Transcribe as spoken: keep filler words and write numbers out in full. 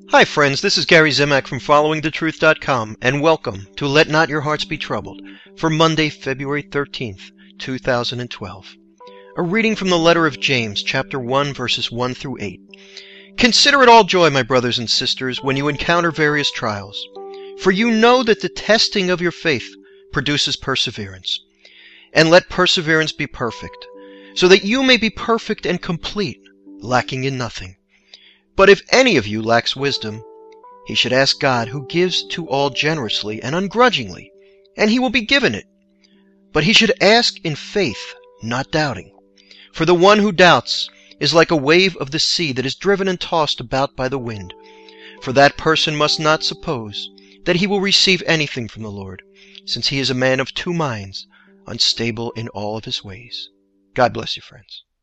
Hi friends, this is Gary Zimak from following the truth dot com, and welcome to Let Not Your Hearts Be Troubled for Monday, February thirteenth, two thousand twelve. A reading from the letter of James, chapter one, verses one through eight. Consider it all joy, my brothers and sisters, when you encounter various trials, for you know that the testing of your faith produces perseverance. And let perseverance be perfect, so that you may be perfect and complete, lacking in nothing. But if any of you lacks wisdom, he should ask God, who gives to all generously and ungrudgingly, and he will be given it. But he should ask in faith, not doubting. For the one who doubts is like a wave of the sea that is driven and tossed about by the wind. For that person must not suppose that he will receive anything from the Lord, since he is a man of two minds, unstable in all of his ways. God bless you, friends.